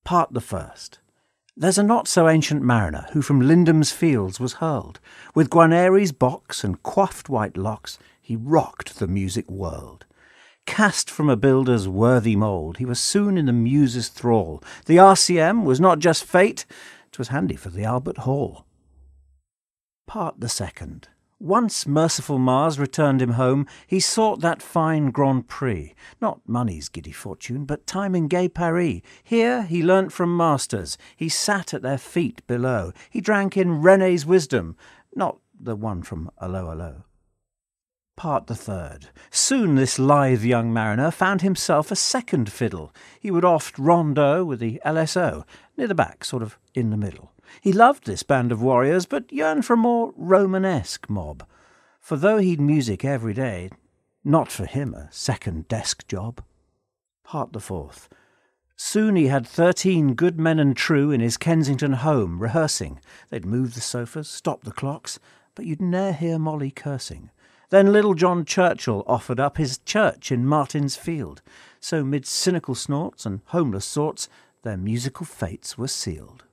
Part the first. There's a not-so-ancient mariner who from Lindham's fields was hurled. With Guarneri's box and coiffed white locks, he rocked the music world. Cast from a builder's worthy mould, he was soon in the muse's thrall. The RCM was not just fate, 'twas handy for the Albert Hall. Part the second. Once merciful Mars returned him home, he sought that fine Grand Prix, not money's giddy fortune, but time in gay Paris. Here he learnt from masters, he sat at their feet below, he drank in René's wisdom, not the one from Allo Allo. Part the third. Soon this lithe young mariner found himself a second fiddle. He would oft rondeau with the LSO, near the back, sort of in the middle. He loved this band of warriors, but yearned for a more Romanesque mob. For though he'd music every day, not for him a second desk job. Part the fourth. Soon he had 13 good men and true in his Kensington home rehearsing. They'd move the sofas, stop the clocks, but you'd ne'er hear Molly cursing. Then little John Churchill offered up his church in Martin's Field. So mid cynical snorts and homeless sorts, their musical fates were sealed.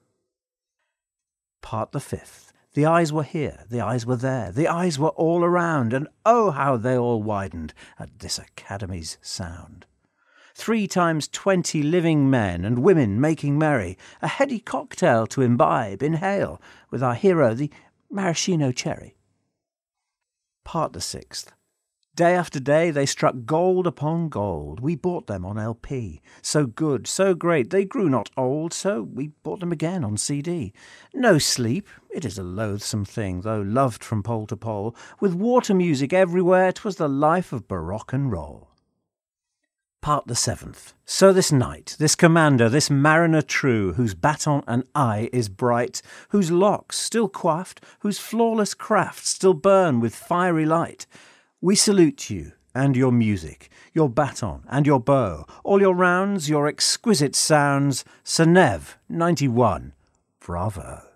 Part the fifth. The eyes were here, the eyes were there, the eyes were all around, and oh how they all widened at this Academy's sound. 3 times 20 living men and women making merry, a heady cocktail to imbibe, inhale, with our hero the maraschino cherry. Part the sixth. Day after day they struck gold upon gold. We bought them on LP. So good, so great, they grew not old, so we bought them again on CD. No sleep, it is a loathsome thing, though loved from pole to pole. With water music everywhere, 'twas the life of baroque and roll. Part the seventh. So this knight, this commander, this mariner true, whose baton and eye is bright, whose locks still coiffed, whose flawless craft still burn with fiery light, we salute you and your music, your baton and your bow, all your rounds, your exquisite sounds. Sir Nev, 91, bravo.